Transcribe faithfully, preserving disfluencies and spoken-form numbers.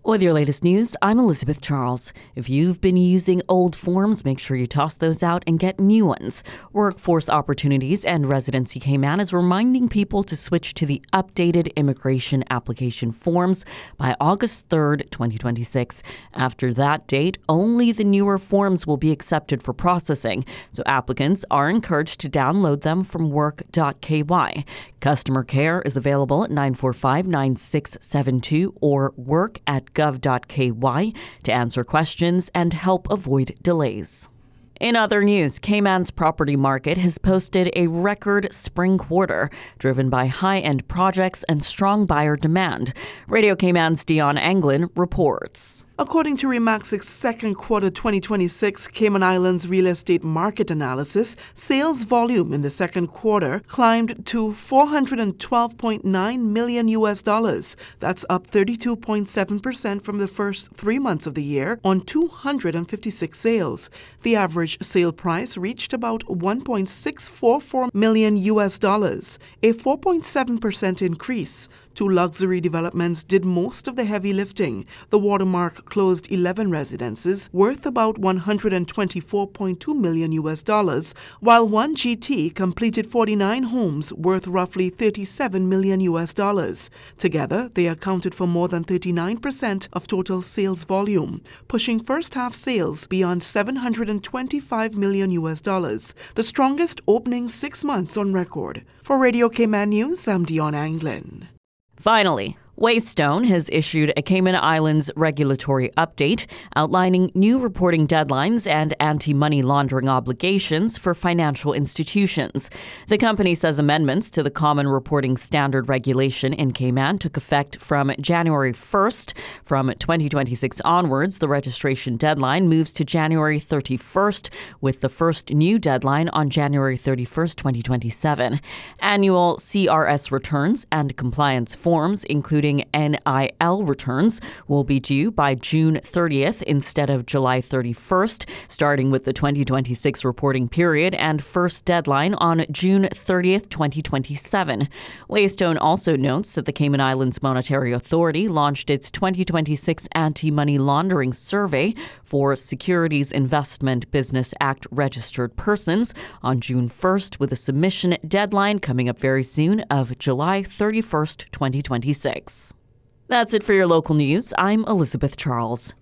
With your latest news, I'm Elizabeth Charles. If you've been using old forms, make sure you toss those out and get new ones. Workforce Opportunities and Residency Cayman is reminding people to switch to the updated immigration application forms by August third, twenty twenty-six. After that date, only the newer forms will be accepted for processing, so applicants are encouraged to download them from work dot k y. Customer care is available at nine four five, nine six seven two or work at gov dot k y to answer questions and help avoid delays. In other news, Cayman's property market has posted a record spring quarter, driven by high-end projects and strong buyer demand. Radio Cayman's Dion Anglin reports. According to Remax's second quarter twenty twenty-six Cayman Islands real estate market analysis, sales volume in the second quarter climbed to four hundred twelve point nine million U S dollars. That's up thirty-two point seven percent from the first three months of the year on two hundred fifty-six sales. The average sale price reached about one point six four four million U S dollars, a four point seven percent increase. Two luxury developments did most of the heavy lifting. The Watermark closed eleven residences worth about one hundred twenty-four point two million U S dollars, while one G T completed forty-nine homes worth roughly thirty-seven million U S dollars. Together, they accounted for more than thirty-nine percent of total sales volume, pushing first-half sales beyond seven hundred twenty-five million U S dollars, the strongest opening six months on record. For Radio Cayman News, I'm Dion Anglin. Finally, Waystone has issued a Cayman Islands regulatory update outlining new reporting deadlines and anti-money laundering obligations for financial institutions. The company says amendments to the Common Reporting Standard regulation in Cayman took effect from January first. From twenty twenty-six onwards, the registration deadline moves to January thirty-first, with the first new deadline on January thirty-first, twenty twenty-seven. Annual C R S returns and compliance forms, including N I L returns, will be due by June thirtieth instead of July thirty-first, starting with the twenty twenty-six reporting period and first deadline on June thirtieth, twenty twenty-seven. Waystone also notes that the Cayman Islands Monetary Authority launched its twenty twenty-six Anti-Money Laundering Survey for Securities Investment Business Act registered persons on June first, with a submission deadline coming up very soon of July thirty-first, twenty twenty-six. That's it for your local news. I'm Elizabeth Charles.